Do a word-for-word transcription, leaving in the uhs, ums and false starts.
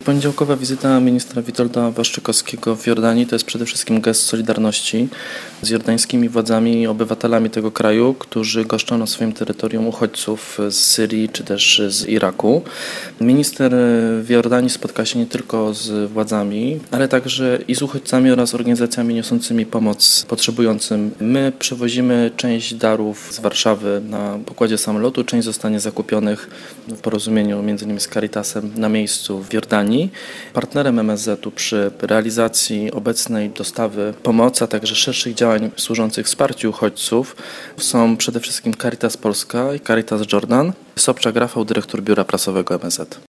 Poniedziałkowa wizyta ministra Witolda Waszczykowskiego w Jordanii to jest przede wszystkim gest solidarności z jordańskimi władzami i obywatelami tego kraju, którzy goszczą na swoim terytorium uchodźców z Syrii czy też z Iraku. Minister w Jordanii spotka się nie tylko z władzami, ale także i z uchodźcami oraz organizacjami niosącymi pomoc potrzebującym. My przewozimy część darów z Warszawy na pokładzie samolotu, część zostanie zakupionych w porozumieniu między innymi z Caritasem na miejscu w Jordanii. Partnerem M S Z-u przy realizacji obecnej dostawy pomocy, a także szerszych działań służących wsparciu uchodźców są przede wszystkim Caritas Polska i Caritas Jordan. Sobczak Rafał, dyrektor biura prasowego M S Z.